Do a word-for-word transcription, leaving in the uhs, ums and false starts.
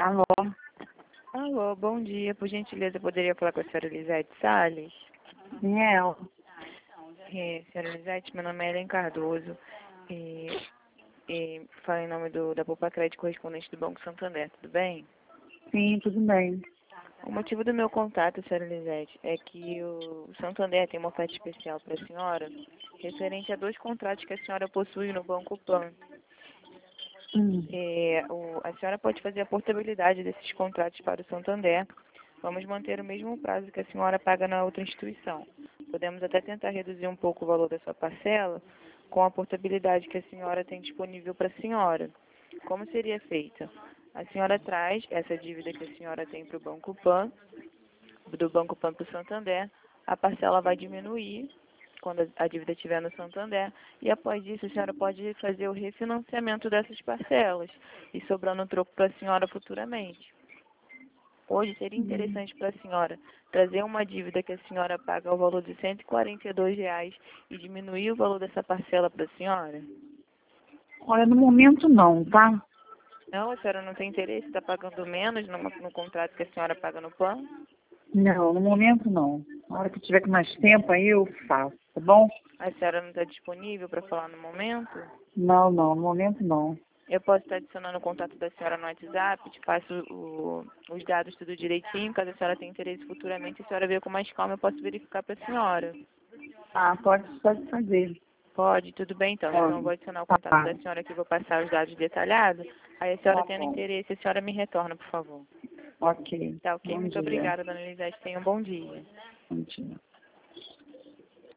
Alô? Alô, bom dia. Por gentileza, eu poderia falar com a senhora Elisete Salles? Quem é ela? É, senhora Elisete, meu nome é Helen Cardoso. E, e falo em nome do, da Poupa Crédito, correspondente do Banco Santander, tudo bem? Sim, tudo bem. O motivo do meu contato, senhora Elisete, é que o Santander tem uma oferta especial para a senhora, referente a dois contratos que a senhora possui no Banco Pan. Hum. É, o, a senhora pode fazer a portabilidade desses contratos para o Santander. Vamos manter o mesmo prazo que a senhora paga na outra instituição. Podemos até tentar reduzir um pouco o valor da sua parcela com a portabilidade que a senhora tem disponível para a senhora. Como seria feita? A senhora traz essa dívida que a senhora tem para o Banco Pan, do Banco Pan para o Santander, a parcela vai diminuir quando a dívida estiver no Santander, e após isso a senhora pode fazer o refinanciamento dessas parcelas e sobrando um troco para a senhora futuramente. Hoje seria interessante para a senhora trazer uma dívida que a senhora paga ao valor de cento e quarenta e dois reais e diminuir o valor dessa parcela para a senhora? Olha, no momento não, tá? Não, a senhora não tem interesse, está pagando menos no, no contrato que a senhora paga no plano? Não, no momento não. Na hora que eu tiver com mais tempo aí eu faço, tá bom? A senhora não está disponível para falar no momento? Não, não, no momento não. Eu posso estar adicionando o contato da senhora no WhatsApp, te passo o, os dados tudo direitinho, caso a senhora tenha interesse futuramente, a senhora ver com mais calma, eu posso verificar para a senhora. Ah, pode, pode fazer. Pode, tudo bem então. Então eu vou Pode. adicionar o contato Tá, da senhora aqui, vou passar os dados detalhados. Aí a senhora tá tendo bom. interesse, a senhora me retorna, por favor. Ok. Tá ok? Bom Muito dia. obrigada, dona Elisete. Tenha um bom dia. Bom dia.